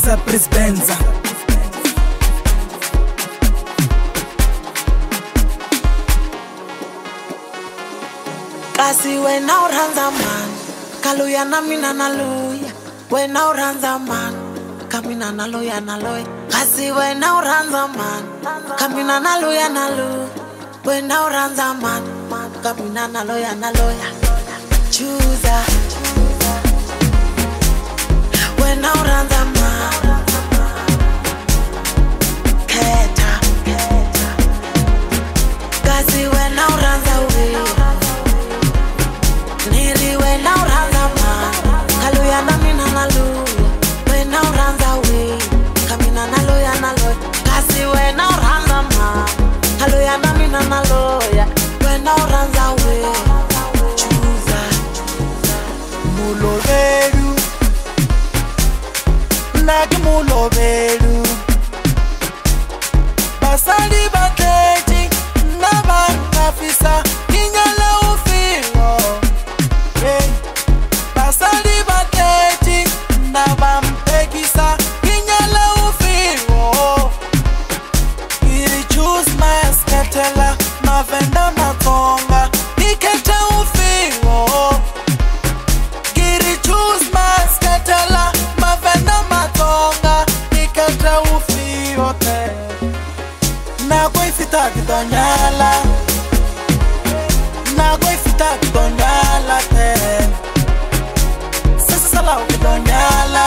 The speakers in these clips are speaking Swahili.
Mr. Prisbenza. Kasi wena uranza man, kaluya na mina naluya. Wena uranza man, kamina naluya naloya. Kasi wena uranza man, kamina naluya naluya. Wena uranza man, kamina naluya naloya. Chuza, wena uranza man, keta. Kasi wena uranza we. Nili wena uranza man, kaluya na mina naluya. Wena uranza we, kamina naluya naloya. Kasi wena uranza man, kaluya na mina naloya. Wena uranza we, chuza. Mulobedu, nagi mulobedu. Basali baketi, nabangafisa, kinyala ufilo. Hey, basali baketi, nabampekisa, kinyala ufilo. Iri choose my skatela, mavenda matonga, ikete ufilo. Giri choose my skatela, mavenda matonga, ikete ufilo. Nago ifita kidonyala, nago ifita kidonyala te. Sasa sala kidonyala,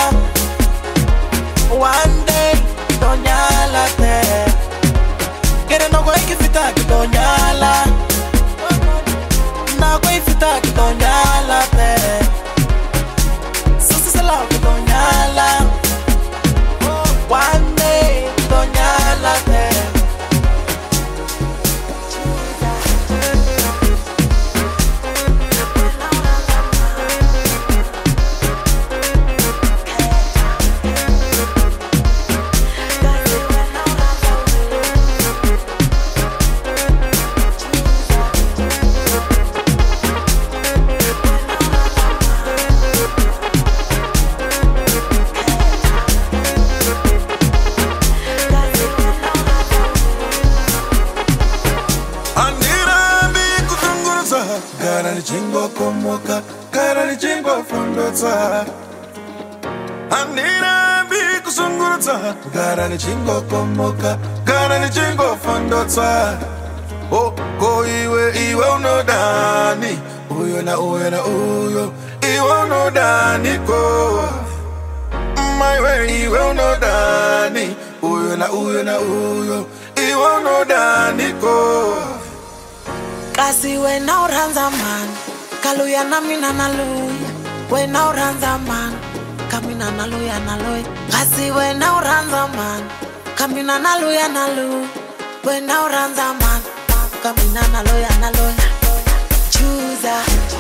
one day kidonyala te. Kere nago ifita kidonyala, nago ifita kidonyala te. Sasa sala kidonyala, one day kidonyala te. Garani chingo komoka, garani chingo fondotsa. Anira bi kusungurutsa, garani chingo komoka, garani chingo fondotsa. Oh, go iwe unodani, uyo na uyo, iwe unodani ko. My way iwe unodani, uyo na uyo, iwe unodani ko. Kasi wena uranza man, kaluya na mina naluya. Wena uranza man, kamina naluya naloya. Kasi wena uranza man, kamina naluya naluya. Wena uranza man, kamina naluya naloya. Chuza.